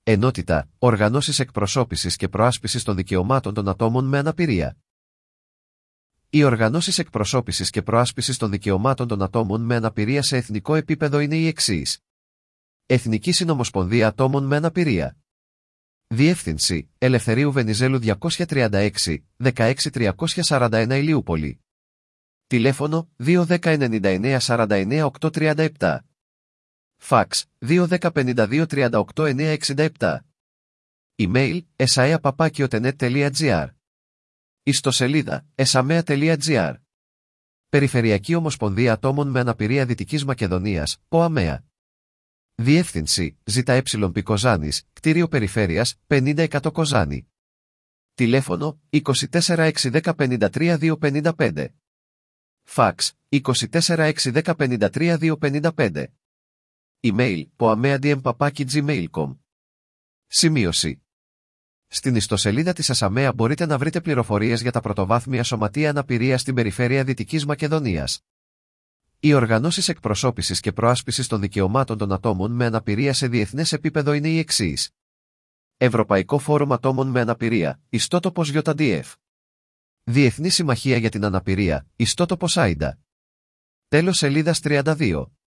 Ενότητα, οργανώσεις εκπροσώπησης και προάσπισης των δικαιωμάτων των ατόμων με αναπηρία. Οι οργανώσεις εκπροσώπησης και προάσπισης των δικαιωμάτων των ατόμων με αναπηρία σε εθνικό επίπεδο είναι οι εξής. Εθνική Συνομοσπονδία Ατόμων με Αναπηρία. Διεύθυνση, Ελευθερίου Βενιζέλου 236, 16341 Ηλιούπολη. Τηλέφωνο, 210-99-49-837. Φαξ, 210-52-38-967. Email, esaea@otenet.gr. Ιστοσελίδα, esamea.gr. Περιφερειακή Ομοσπονδία Ατόμων με Αναπηρία Δυτικής Μακεδονίας, ΠΟΑΜΕΑ. Διεύθυνση, ΖΕΠ Κοζάνης, κτίριο Περιφέρειας, 50 Κοζάνη. Τηλέφωνο, 24-610-53-255. Φαξ, 24-610-53-255. Email, poamea@gmail.com. Σημείωση. Στην ιστοσελίδα της ΕΣΑΜΕΑ μπορείτε να βρείτε πληροφορίες για τα πρωτοβάθμια σωματεία αναπηρίας στην περιφέρεια Δυτικής Μακεδονίας. Οι οργανώσεις εκπροσώπησης και προάσπισης των δικαιωμάτων των ατόμων με αναπηρία σε διεθνές επίπεδο είναι οι εξής. Ευρωπαϊκό Φόρουμ Ατόμων με Αναπηρία, ιστότοπος JDF. Διεθνή Συμμαχία για την Αναπηρία, ιστότοπος AIDA. Τέλος σελίδας 32.